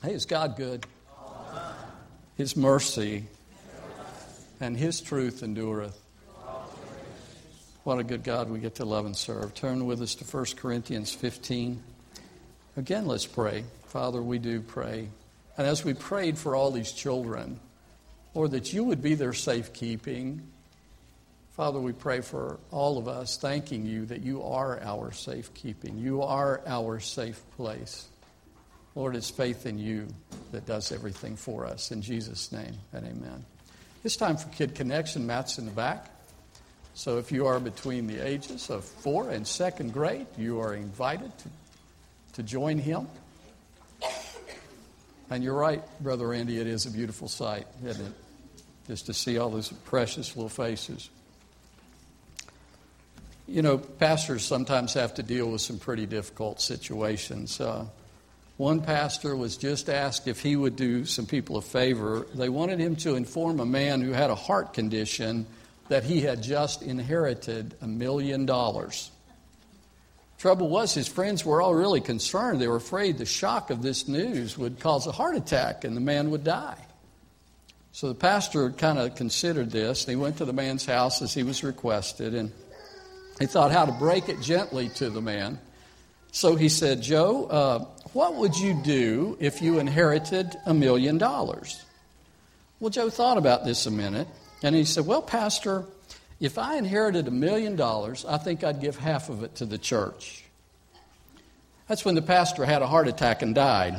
Hey, is God good? His mercy and His truth endureth. What a good God we get to love and serve. Turn with us to 1 Corinthians 15. Again, let's pray. Father, we do pray. And as we prayed for all these children, Lord, that you would be their safekeeping. Father, we pray for all of us, thanking you that you are our safekeeping. You are our safe place. Lord, it's faith in you that does everything for us. In Jesus' name, and amen. It's time for Kid Connection. Matt's in the back. So if you are between the ages of 4 and 2nd grade, you are invited to join him. And you're right, Brother Andy, it is a beautiful sight, isn't it? Just to see all those precious little faces. You know, pastors sometimes have to deal with some pretty difficult situations. One pastor was just asked if he would do some people a favor. They wanted him to inform a man who had a heart condition that he had just inherited $1 million. Trouble was, his friends were all really concerned. They were afraid the shock of this news would cause a heart attack and the man would die. So the pastor kind of considered this, and he went to the man's house as he was requested, and he thought how to break it gently to the man. So he said, Joe, what would you do if you inherited $1 million? Well, Joe thought about this a minute, and he said, well, Pastor, if I inherited $1 million, I think I'd give half of it to the church. That's when the pastor had a heart attack and died.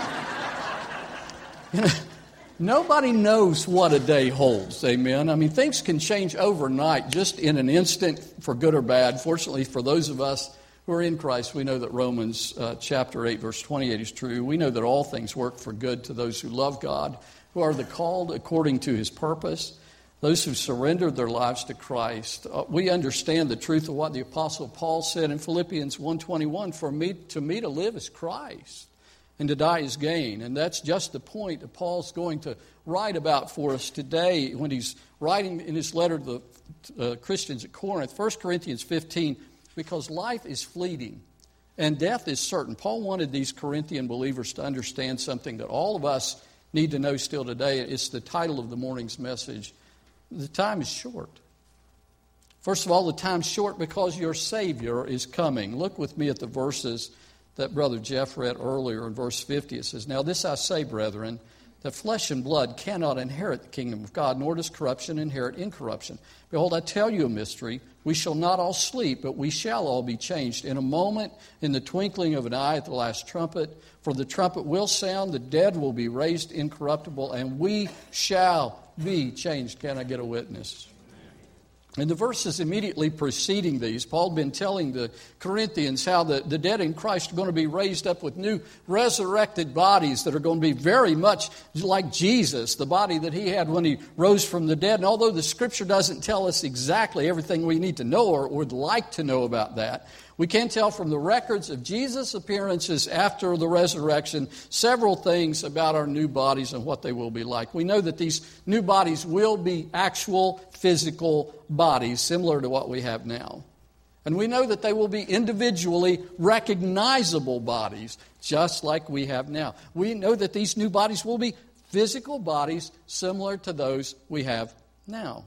You know, nobody knows what a day holds, amen? I mean, things can change overnight, just in an instant, for good or bad. Fortunately, for those of us who are in Christ, we know that Romans chapter 8, verse 28 is true. We know that all things work for good to those who love God, who are the called according to His purpose, those who surrendered their lives to Christ. We understand the truth of what the Apostle Paul said in Philippians 1:21, for me to live is Christ, and to die is gain. And that's just the point that Paul's going to write about for us today when he's writing in his letter to the Christians at Corinth, 1 Corinthians 15, because life is fleeting and death is certain. Paul wanted these Corinthian believers to understand something that all of us need to know still today. It's the title of the morning's message. The time is short. First of all, the time's short because your Savior is coming. Look with me at the verses that Brother Jeff read earlier in verse 50. It says, now this I say, brethren, that flesh and blood cannot inherit the kingdom of God, nor does corruption inherit incorruption. Behold, I tell you a mystery. We shall not all sleep, but we shall all be changed in a moment, in the twinkling of an eye at the last trumpet. For the trumpet will sound, the dead will be raised incorruptible, and we shall be changed. Can I get a witness? In the verses immediately preceding these, Paul had been telling the Corinthians how the dead in Christ are going to be raised up with new resurrected bodies that are going to be very much like Jesus, the body that He had when He rose from the dead. And although the Scripture doesn't tell us exactly everything we need to know or would like to know about that, we can tell from the records of Jesus' appearances after the resurrection several things about our new bodies and what they will be like. We know that these new bodies will be actual physical bodies similar to what we have now. And we know that they will be individually recognizable bodies just like we have now. We know that these new bodies will be physical bodies similar to those we have now.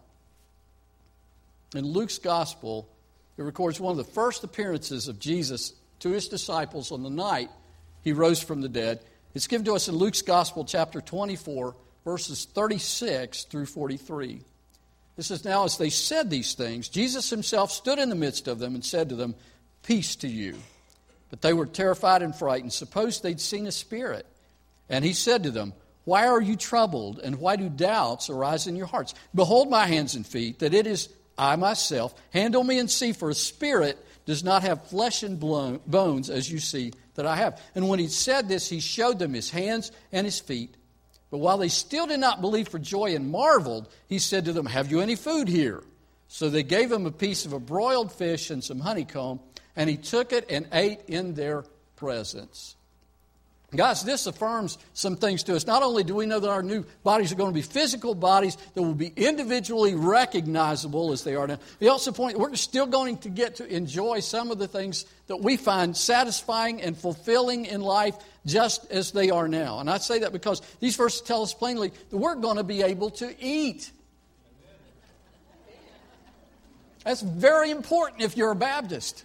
In Luke's Gospel, it records one of the first appearances of Jesus to His disciples on the night He rose from the dead. It's given to us in Luke's Gospel, chapter 24, verses 36 through 43. It says, now as they said these things, Jesus Himself stood in the midst of them and said to them, peace to you. But they were terrified and frightened, supposed they'd seen a spirit. And He said to them, why are you troubled, and why do doubts arise in your hearts? Behold my hands and feet, that it is I myself. Handle me and see, for a spirit does not have flesh and bones as you see that I have. And when He said this, He showed them His hands and His feet. But while they still did not believe for joy and marveled, He said to them, have you any food here? So they gave Him a piece of a broiled fish and some honeycomb, and He took it and ate in their presence. Guys, this affirms some things to us. Not only do we know that our new bodies are going to be physical bodies that will be individually recognizable as they are now, we also point we're still going to get to enjoy some of the things that we find satisfying and fulfilling in life just as they are now. And I say that because these verses tell us plainly that we're going to be able to eat. That's very important if you're a Baptist.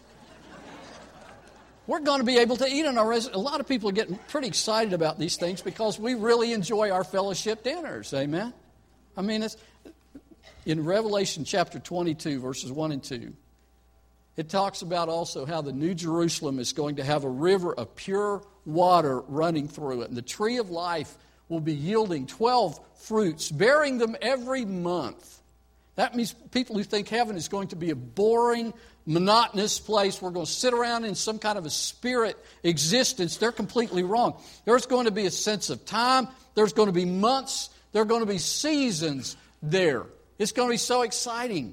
We're going to be able to eat in our residence. A lot of people are getting pretty excited about these things because we really enjoy our fellowship dinners. Amen? I mean, it's in Revelation chapter 22, verses 1 and 2. It talks about also how the New Jerusalem is going to have a river of pure water running through it. And the tree of life will be yielding 12 fruits, bearing them every month. That means people who think heaven is going to be a boring, monotonous place. We're going to sit around in some kind of a spirit existence. They're completely wrong. There's going to be a sense of time. There's going to be months. There are going to be seasons there. It's going to be so exciting.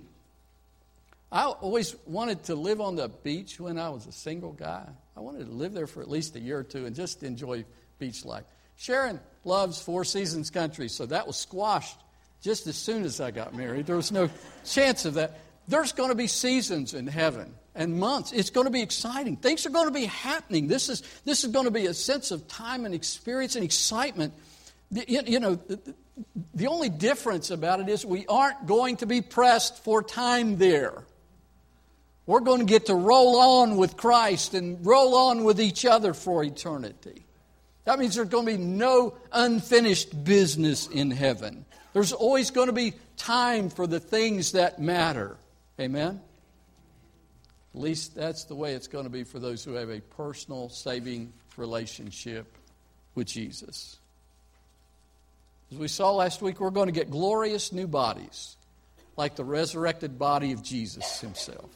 I always wanted to live on the beach when I was a single guy. I wanted to live there for at least a year or two and just enjoy beach life. Sharon loves Four Seasons country, so that was squashed just as soon as I got married. There was no chance of that. There's going to be seasons in heaven and months. It's going to be exciting. Things are going to be happening. This is going to be a sense of time and experience and excitement. You know, the only difference about it is we aren't going to be pressed for time there. We're going to get to roll on with Christ and roll on with each other for eternity. That means there's going to be no unfinished business in heaven. There's always going to be time for the things that matter. Amen? At least that's the way it's going to be for those who have a personal, saving relationship with Jesus. As we saw last week, we're going to get glorious new bodies, like the resurrected body of Jesus himself.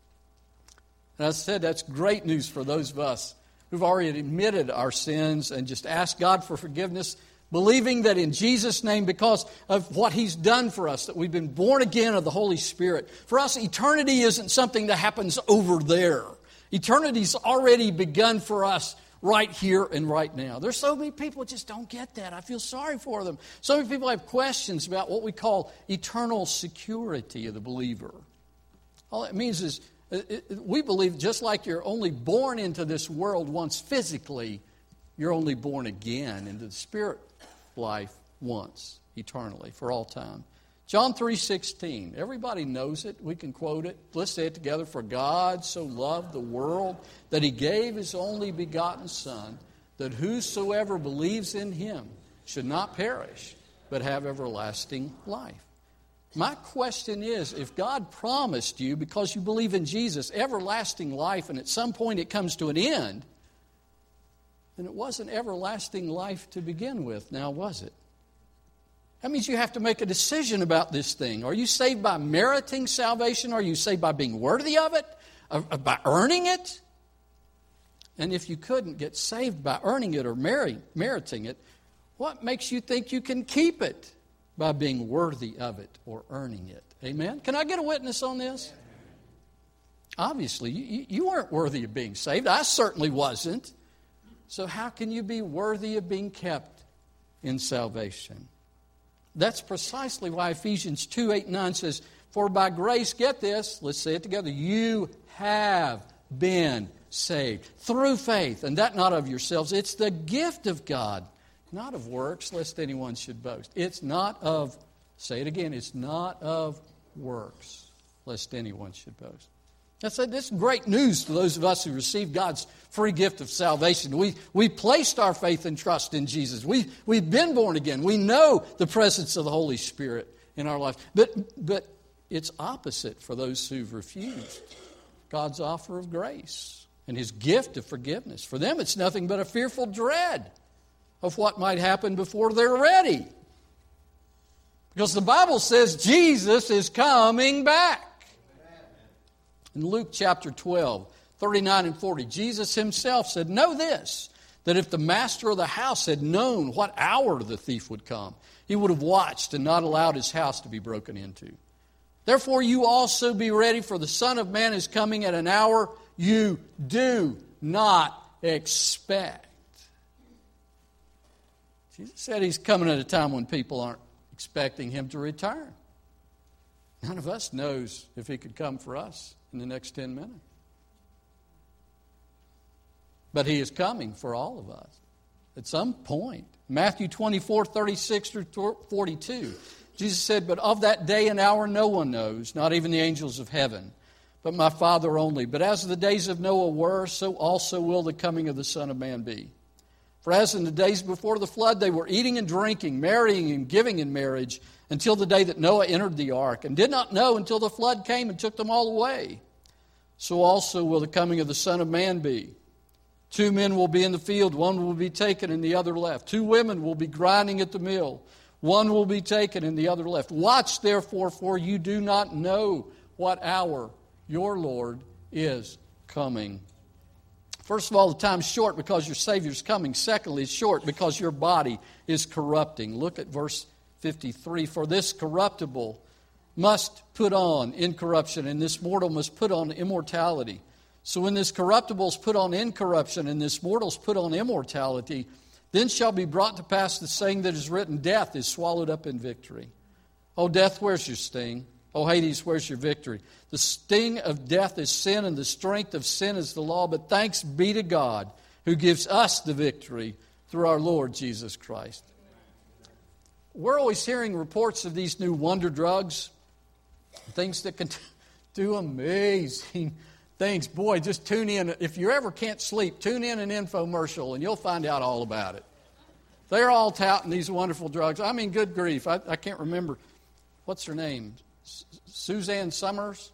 And as I said, that's great news for those of us who've already admitted our sins and just asked God for forgiveness, believing that in Jesus' name, because of what He's done for us, that we've been born again of the Holy Spirit. For us, eternity isn't something that happens over there. Eternity's already begun for us right here and right now. There's so many people who just don't get that. I feel sorry for them. So many people have questions about what we call eternal security of the believer. All it means is we believe just like you're only born into this world once physically, you're only born again into the spirit life once, eternally, for all time. John 3:16. Everybody knows it. We can quote it. Let's say it together. For God so loved the world that He gave His only begotten Son, that whosoever believes in Him should not perish, but have everlasting life. My question is, if God promised you, because you believe in Jesus, everlasting life, and at some point it comes to an end, then it wasn't everlasting life to begin with, now was it? That means you have to make a decision about this thing. Are you saved by meriting salvation? Are you saved by being worthy of it? By earning it? And if you couldn't get saved by earning it or meriting it, what makes you think you can keep it by being worthy of it or earning it? Amen? Can I get a witness on this? Obviously, you weren't worthy of being saved. I certainly wasn't. So how can you be worthy of being kept in salvation? That's precisely why Ephesians 2:8-9 says, for by grace, get this, let's say it together, you have been saved through faith, and that not of yourselves. It's the gift of God, not of works, lest anyone should boast. It's not of, say it again, it's not of works, lest anyone should boast. This is great news to those of us who received God's free gift of salvation. We placed our faith and trust in Jesus. We've been born again. We know the presence of the Holy Spirit in our life. But it's opposite for those who've refused God's offer of grace and His gift of forgiveness. For them, it's nothing but a fearful dread of what might happen before they're ready. Because the Bible says Jesus is coming back. In Luke chapter 12, 39 and 40, Jesus Himself said, know this, that if the master of the house had known what hour the thief would come, he would have watched and not allowed his house to be broken into. Therefore you also be ready, for the Son of Man is coming at an hour you do not expect. Jesus said he's coming at a time when people aren't expecting him to return. None of us knows if he could come for us in the next 10 minutes. But he is coming for all of us at some point. Matthew 24:36 through 42. Jesus said, "But of that day and hour no one knows, not even the angels of heaven, but my Father only. But as the days of Noah were, so also will the coming of the Son of Man be. For as in the days before the flood, they were eating and drinking, marrying and giving in marriage, until the day that Noah entered the ark, and did not know until the flood came and took them all away. So also will the coming of the Son of Man be. 2 men will be in the field, one will be taken and the other left. 2 women will be grinding at the mill, one will be taken and the other left. Watch therefore, for you do not know what hour your Lord is coming." First of all, the time's short because your Savior's coming. Secondly, it's short because your body is corrupting. Look at verse 53. "For this corruptible must put on incorruption, and this mortal must put on immortality. So when this corruptible is put on incorruption, and this mortal is put on immortality, then shall be brought to pass the saying that is written, Death is swallowed up in victory. O death, where's your sting? O Hades, where's your victory? The sting of death is sin, and the strength of sin is the law. But thanks be to God, who gives us the victory through our Lord Jesus Christ." We're always hearing reports of these new wonder drugs, things that can do amazing things. Boy, just tune in. If you ever can't sleep, tune in an infomercial, and you'll find out all about it. They're all touting these wonderful drugs. I mean, good grief. I can't remember. What's her name? Suzanne Summers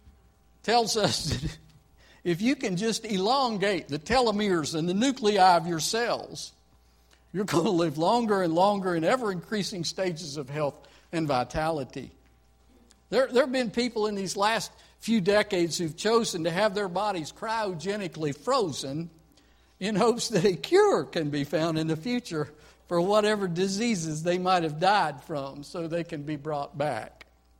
tells us that if you can just elongate the telomeres and the nuclei of your cells, you're going to live longer and longer in ever-increasing stages of health and vitality. There have been people in these last few decades who've chosen to have their bodies cryogenically frozen in hopes that a cure can be found in the future for whatever diseases they might have died from so they can be brought back.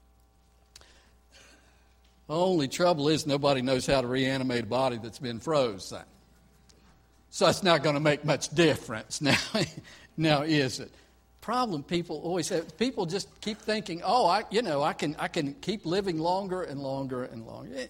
The only trouble is nobody knows how to reanimate a body that's been frozen. So it's not going to make much difference now, is it? Problem people always have, people just keep thinking, I can keep living longer and longer and longer.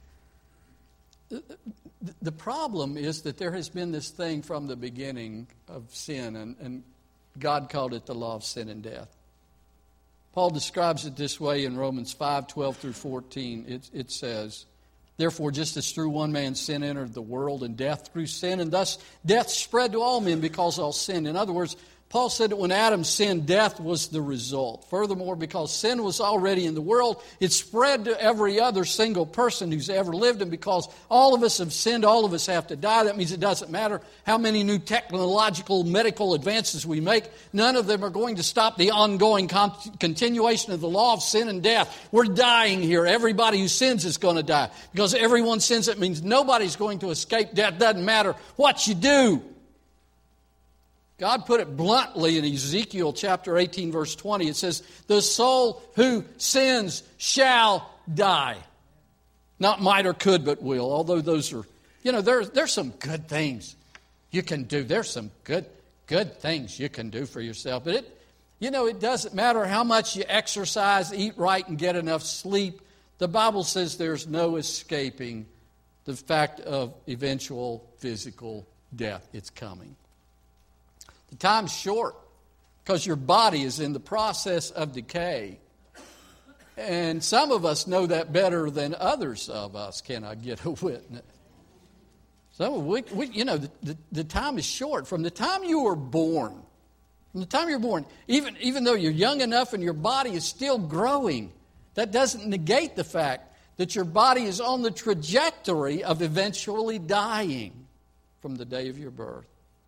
The problem is that there has been this thing from the beginning of sin, and God called it the law of sin and death. Paul describes it this way in Romans 5:12 through 14. It says, "Therefore, just as through one man sin entered the world, and death through sin, and thus death spread to all men because all sinned." In other words, Paul said that when Adam sinned, death was the result. Furthermore, because sin was already in the world, it spread to every other single person who's ever lived. And because all of us have sinned, all of us have to die. That means it doesn't matter how many new technological, medical advances we make. None of them are going to stop the ongoing continuation of the law of sin and death. We're dying here. Everybody who sins is going to die. Because everyone sins, it means nobody's going to escape death. Doesn't matter what you do. God put it bluntly in Ezekiel chapter 18, verse 20. It says, "The soul who sins shall die." Not might or could, but will. Although those are, there's some good things you can do. There's some good things you can do for yourself. But it doesn't matter how much you exercise, eat right, and get enough sleep. The Bible says there's no escaping the fact of eventual physical death. It's coming. The time's short because your body is in the process of decay. And some of us know that better than others of us. Can I get a witness? So the time is short. From the time you were born, even though you're young enough and your body is still growing, that doesn't negate the fact that your body is on the trajectory of eventually dying from the day of your birth.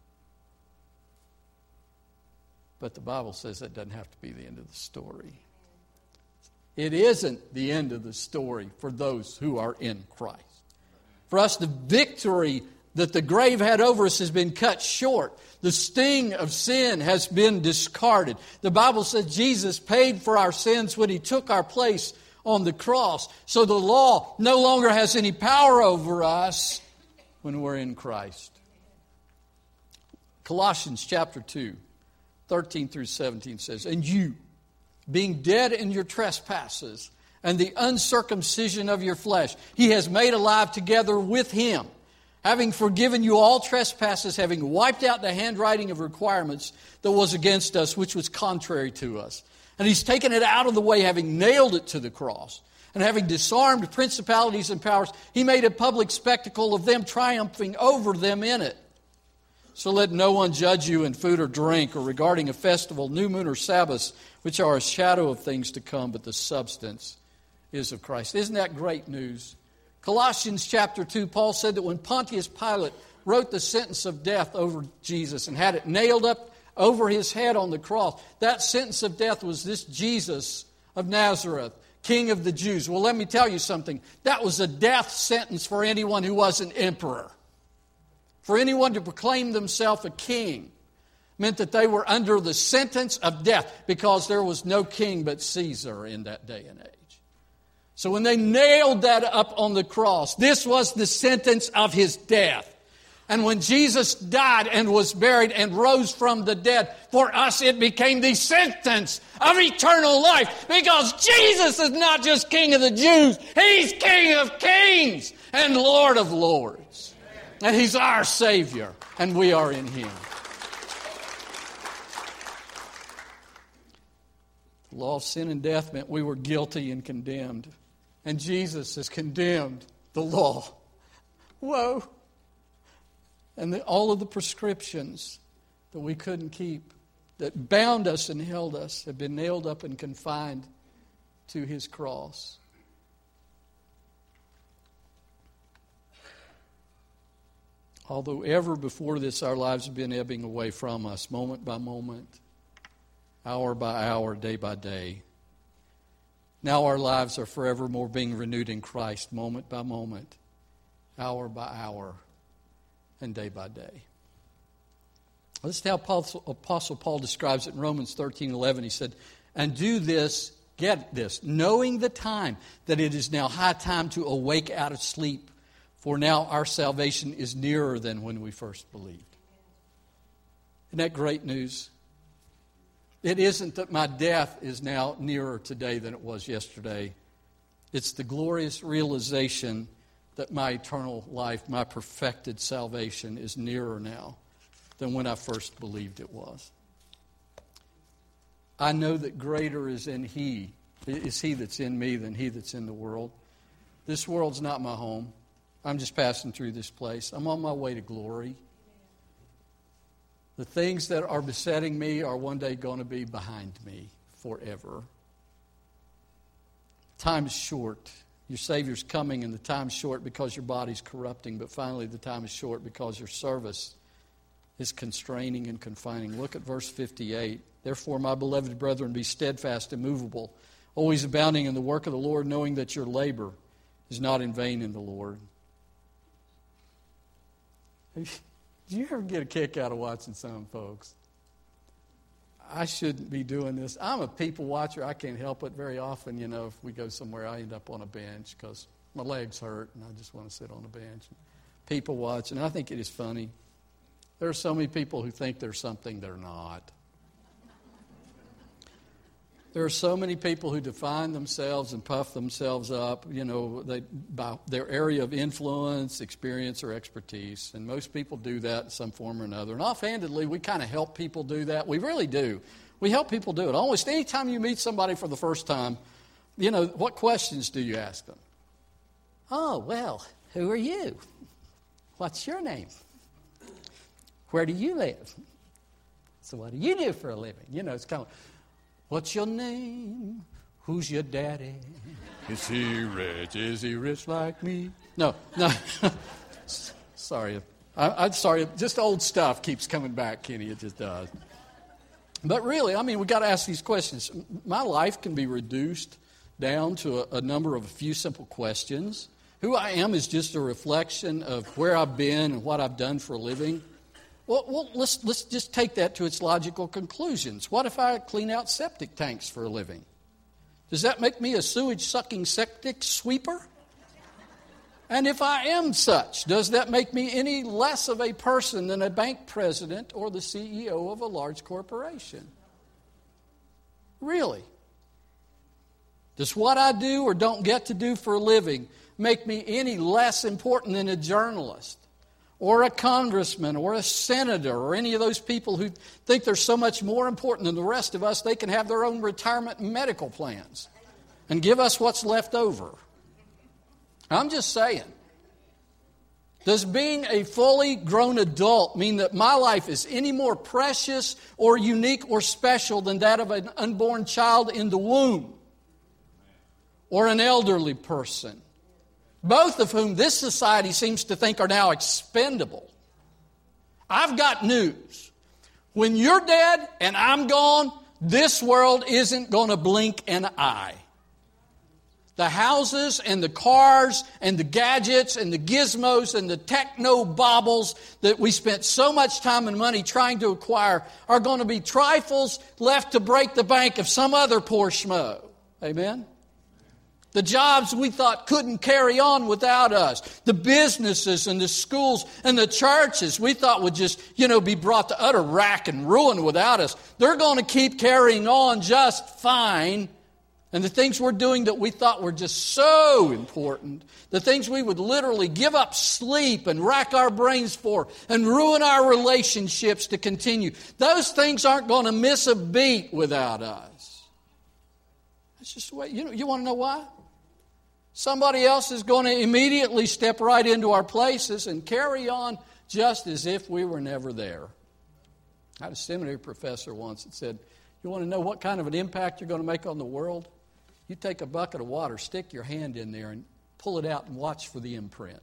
But the Bible says that doesn't have to be the end of the story. It isn't the end of the story for those who are in Christ. For us, the victory that the grave had over us has been cut short. The sting of sin has been discarded. The Bible says Jesus paid for our sins when He took our place on the cross. So the law no longer has any power over us when we're in Christ. Colossians chapter 2. 13 through 17 says, "And you, being dead in your trespasses and the uncircumcision of your flesh, He has made alive together with Him, having forgiven you all trespasses, having wiped out the handwriting of requirements that was against us, which was contrary to us. And He's taken it out of the way, having nailed it to the cross. And having disarmed principalities and powers, He made a public spectacle of them, triumphing over them in it. So let no one judge you in food or drink, or regarding a festival, new moon, or Sabbaths, which are a shadow of things to come, but the substance is of Christ." Isn't that great news? Colossians chapter 2, Paul said that when Pontius Pilate wrote the sentence of death over Jesus and had it nailed up over His head on the cross, that sentence of death was this Jesus of Nazareth, King of the Jews. Well, let me tell you something. That was a death sentence for anyone who was an emperor. For anyone to proclaim themselves a king meant that they were under the sentence of death, because there was no king but Caesar in that day and age. So when they nailed that up on the cross, this was the sentence of His death. And when Jesus died and was buried and rose from the dead, for us it became the sentence of eternal life. Because Jesus is not just King of the Jews, He's King of kings and Lord of lords. And He's our Savior, and we are in Him. The law of sin and death meant we were guilty and condemned. And Jesus has condemned the law. Whoa. And all of the prescriptions that we couldn't keep, that bound us and held us, have been nailed up and confined to His cross. Although ever before this our lives have been ebbing away from us, moment by moment, hour by hour, day by day, now our lives are forevermore being renewed in Christ, moment by moment, hour by hour, and day by day. This is how Apostle Paul describes it in Romans 13:11. He said, "And do this," get this, "knowing the time, that it is now high time to awake out of sleep. For now our salvation is nearer than when we first believed." Isn't that great news? It isn't that my death is now nearer today than it was yesterday. It's the glorious realization that my eternal life, my perfected salvation, is nearer now than when I first believed it was. I know that greater is He that's in me than he that's in the world. This world's not my home. I'm just passing through this place. I'm on my way to glory. The things that are besetting me are one day going to be behind me forever. Time is short. Your Savior's coming, and the time's short because your body's corrupting. But finally, the time is short because your service is constraining and confining. Look at verse 58. "Therefore, my beloved brethren, be steadfast, immovable, always abounding in the work of the Lord, knowing that your labor is not in vain in the Lord." Do you ever get a kick out of watching some folks? I shouldn't be doing this. I'm a people watcher. I can't help it. Very often, if we go somewhere, I end up on a bench because my legs hurt and I just want to sit on a bench. People watch, and I think it is funny. There are so many people who think they're something they're not. There are so many people who define themselves and puff themselves up, by their area of influence, experience, or expertise. And most people do that in some form or another. And offhandedly, we kind of help people do that. We really do. We help people do it. Almost any time you meet somebody for the first time, what questions do you ask them? "Oh, well, who are you? What's your name? Where do you live? So what do you do for a living?" It's kind of, "What's your name? Who's your daddy? Is he rich? Is he rich like me?" No. Sorry. I'm sorry. Just old stuff keeps coming back, Kenny. It just does. But really, we've got to ask these questions. My life can be reduced down to a number of a few simple questions. Who I am is just a reflection of where I've been and what I've done for a living. Well, let's just take that to its logical conclusions. What if I clean out septic tanks for a living? Does that make me a sewage-sucking septic sweeper? And if I am such, does that make me any less of a person than a bank president or the CEO of a large corporation? Really? Does what I do or don't get to do for a living make me any less important than a journalist or a congressman or a senator or any of those people who think they're so much more important than the rest of us, they can have their own retirement and medical plans and give us what's left over? I'm just saying. Does being a fully grown adult mean that my life is any more precious or unique or special than that of an unborn child in the womb? Or an elderly person, both of whom this society seems to think are now expendable? I've got news. When you're dead and I'm gone, this world isn't going to blink an eye. The houses and the cars and the gadgets and the gizmos and the techno baubles that we spent so much time and money trying to acquire are going to be trifles left to break the bank of some other poor schmo. Amen? The jobs we thought couldn't carry on without us. The businesses and the schools and the churches we thought would just, be brought to utter rack and ruin without us. They're going to keep carrying on just fine. And the things we're doing that we thought were just so important, the things we would literally give up sleep and rack our brains for and ruin our relationships to continue, those things aren't going to miss a beat without us. That's just the way. You want to know why? Somebody else is going to immediately step right into our places and carry on just as if we were never there. I had a seminary professor once that said, you want to know what kind of an impact you're going to make on the world? You take a bucket of water, stick your hand in there, and pull it out and watch for the imprint.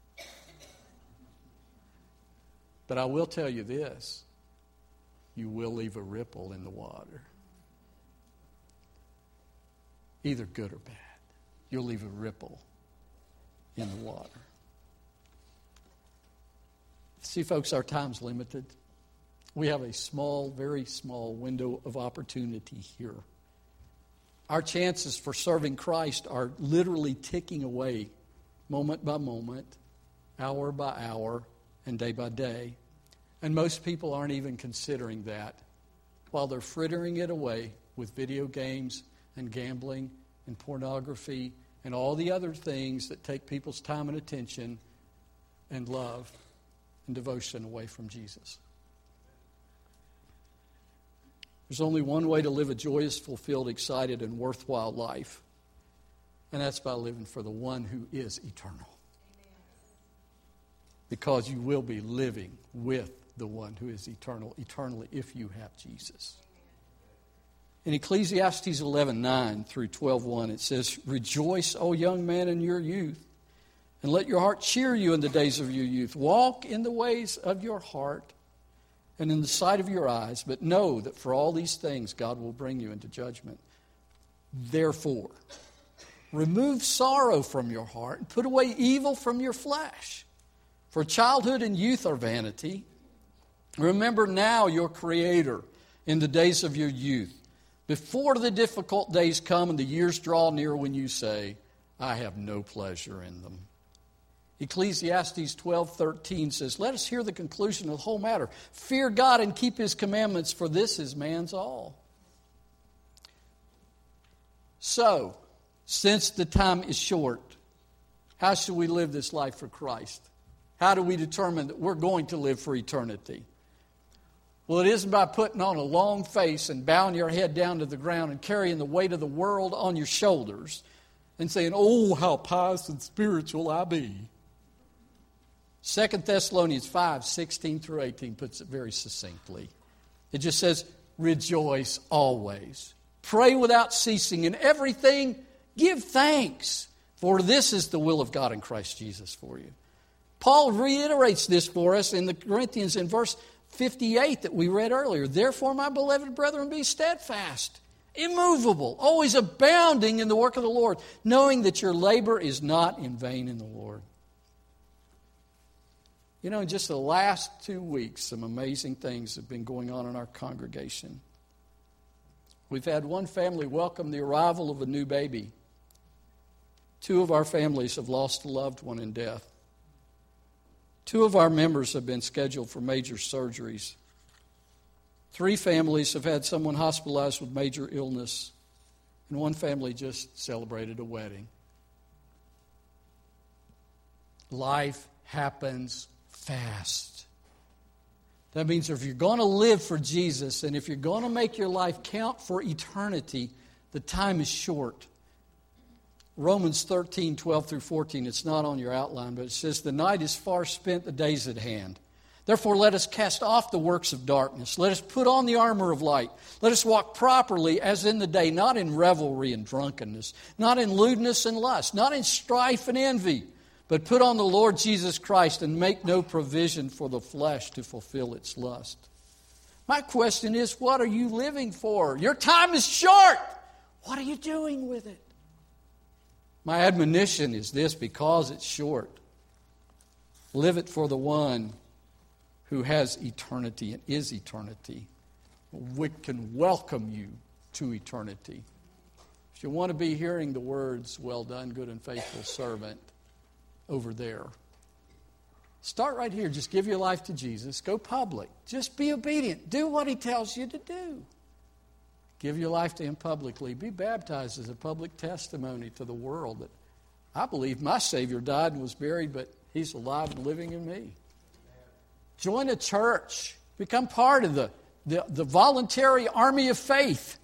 But I will tell you this, you will leave a ripple in the water. Either good or bad. You'll leave a ripple in the water. See, folks, our time's limited. We have a small, very small window of opportunity here. Our chances for serving Christ are literally ticking away moment by moment, hour by hour, and day by day. And most people aren't even considering that while they're frittering it away with video games and gambling and pornography and all the other things that take people's time and attention and love and devotion away from Jesus. There's only one way to live a joyous, fulfilled, excited, and worthwhile life, and that's by living for the one who is eternal. Because you will be living with the one who is eternal, eternally, if you have Jesus. In Ecclesiastes 11:9 through 12:1, it says, "Rejoice, O young man, in your youth, and let your heart cheer you in the days of your youth. Walk in the ways of your heart and in the sight of your eyes, but know that for all these things God will bring you into judgment. Therefore, remove sorrow from your heart and put away evil from your flesh. For childhood and youth are vanity. Remember now your Creator in the days of your youth, before the difficult days come and the years draw near when you say, I have no pleasure in them." Ecclesiastes 12:13 says, "Let us hear the conclusion of the whole matter. Fear God and keep His commandments, for this is man's all." So, since the time is short, how should we live this life for Christ? How do we determine that we're going to live for eternity? Well, it isn't by putting on a long face and bowing your head down to the ground and carrying the weight of the world on your shoulders and saying, "Oh, how pious and spiritual I be." 2 Thessalonians 5:16 through 18 puts it very succinctly. It just says, "Rejoice always. Pray without ceasing. In everything, give thanks. For this is the will of God in Christ Jesus for you." Paul reiterates this for us in the Corinthians in verse 58 that we read earlier. "Therefore, my beloved brethren, be steadfast, immovable, always abounding in the work of the Lord, knowing that your labor is not in vain in the Lord." In just the last 2 weeks, some amazing things have been going on in our congregation. We've had one family welcome the arrival of a new baby 2 of our families have lost a loved one in death. 2 of our members have been scheduled for major surgeries. 3 families have had someone hospitalized with major illness. And 1 family just celebrated a wedding. Life happens fast. That means if you're going to live for Jesus and if you're going to make your life count for eternity, the time is short. Romans 13, 12 through 14, it's not on your outline, but it says, "The night is far spent, the day's at hand. Therefore let us cast off the works of darkness. Let us put on the armor of light. Let us walk properly as in the day, not in revelry and drunkenness, not in lewdness and lust, not in strife and envy, but put on the Lord Jesus Christ and make no provision for the flesh to fulfill its lust." My question is, what are you living for? Your time is short. What are you doing with it? My admonition is this, because it's short. Live it for the one who has eternity and is eternity. We can welcome you to eternity. If you want to be hearing the words, "Well done, good and faithful servant," over there, start right here. Just give your life to Jesus. Go public. Just be obedient. Do what He tells you to do. Give your life to Him publicly. Be baptized as a public testimony to the world that I believe my Savior died and was buried, but He's alive and living in me. Join a church. Become part of the voluntary army of faith.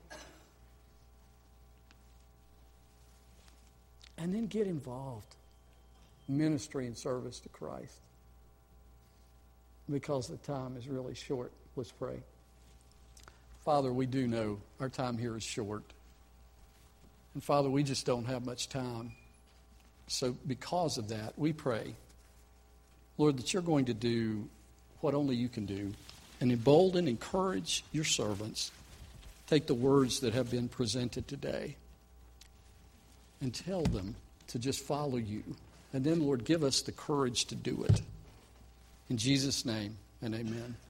And then get involved. Ministry and service to Christ. Because the time is really short. Let's pray. Father, we do know our time here is short. And Father, we just don't have much time. So because of that, we pray, Lord, that you're going to do what only you can do and embolden, encourage your servants. Take the words that have been presented today and tell them to just follow you. And then, Lord, give us the courage to do it. In Jesus' name, and amen.